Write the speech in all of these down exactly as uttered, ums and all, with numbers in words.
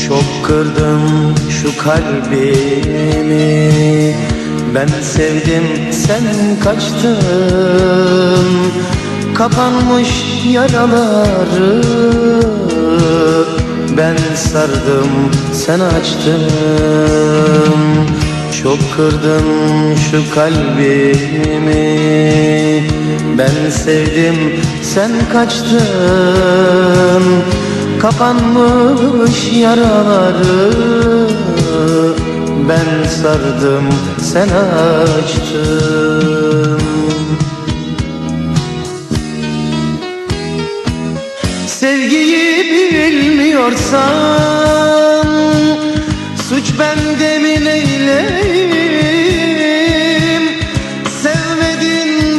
Çok kırdım şu kalbimi, ben sevdim sen kaçtın. Kapanmış yaraları ben sardım sen açtın. Çok kırdım şu kalbimi, ben sevdim sen kaçtın. Kapanmış yaraları ben sardım sen açtın. Sevgiyi bilmiyorsan suç bende mi neyleyim? Sevmedin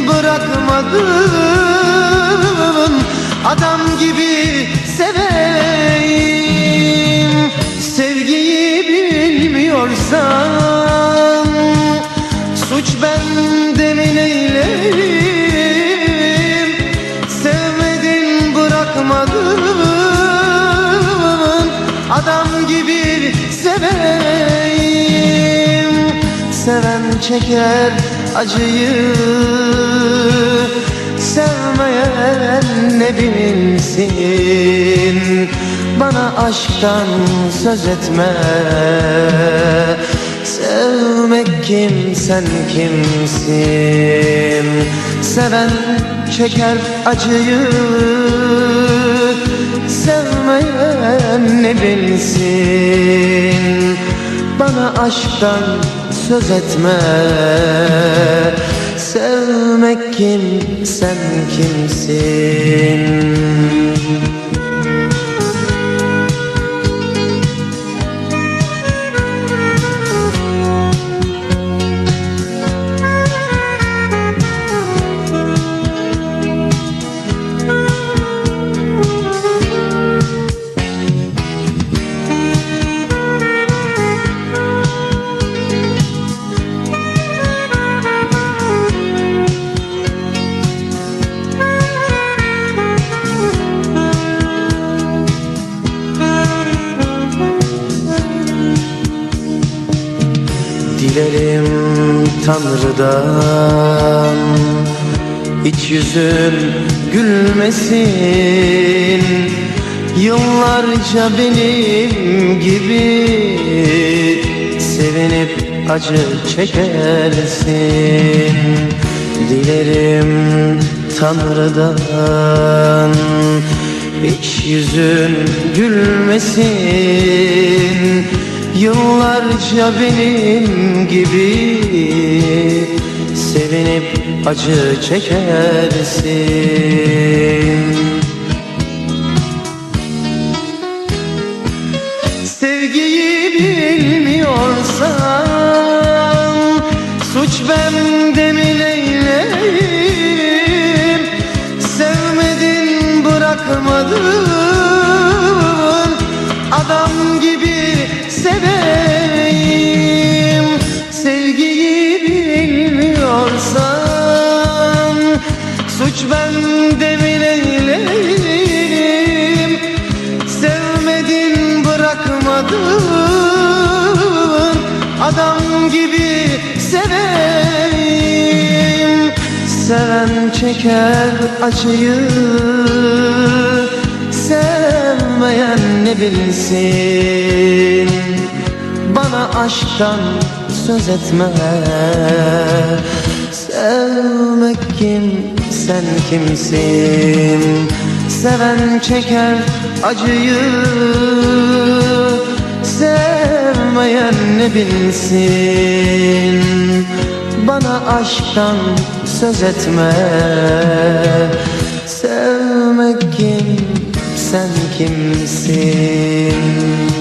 bırakmadın, adam gibi seveyim. Sevgiyi bilmiyorsan suç bende mi neyleyim? Sevmedin bırakmadın, adam gibi seveyim. Seven çeker acıyı, sevmeyen ne bilsin. Bana aşktan söz etme, sevmek kim sen kimsin? Seven çeker acıyı, sevmeyen ne bilsin. Bana aşktan söz etme, sevmek kim sen kimsin? Dilerim Tanrı'dan hiç yüzün gülmesin. Yıllarca benim gibi sevinip acı çekersin. Dilerim Tanrı'dan hiç yüzün gülmesin. Yıllarca benim gibi sevinip acı çekersin. Sevgiyi bilmiyorsan suç bende mi neyleyim? Sevmedin bırakmadın, adam gibi seveyim. Sevgiyi bilmiyorsan suç bende mi neyleyim? Sevmedin bırakmadın, adam gibi seveyim. Seven çeker acıyı, sevmeyen ne bilsin. Bana aşktan söz etme, sevmek kim sen kimsin? Seven çeker acıyı, sevmeyen ne bilsin. Bana aşktan söz etme, sevmek kim sen kimsin?